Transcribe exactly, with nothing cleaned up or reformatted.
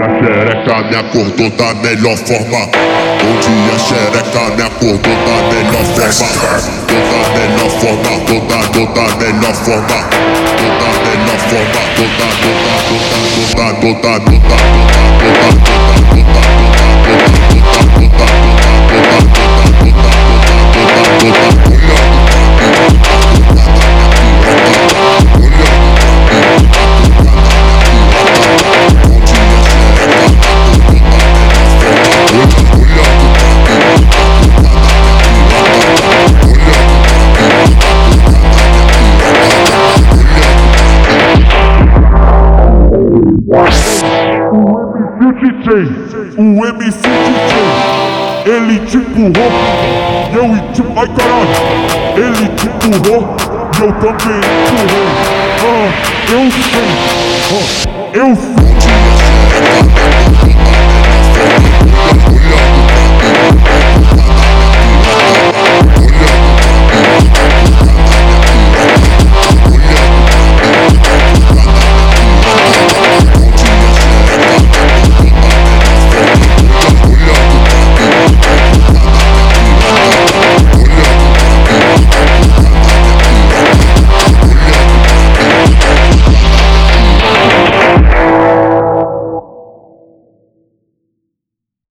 a xereca me acordou da melhor forma. Onde a xereca me acordou da melhor forma. Toda melhor forma, toda, toda melhor forma. Toda melhor forma, toda, toda, toda, toda, toda, toda, toda, O M C D J, ele te empurrou, e eu te... Ai caralho, ele te empurrou, e eu também empurrei. Ah, eu sei, ah, eu sei.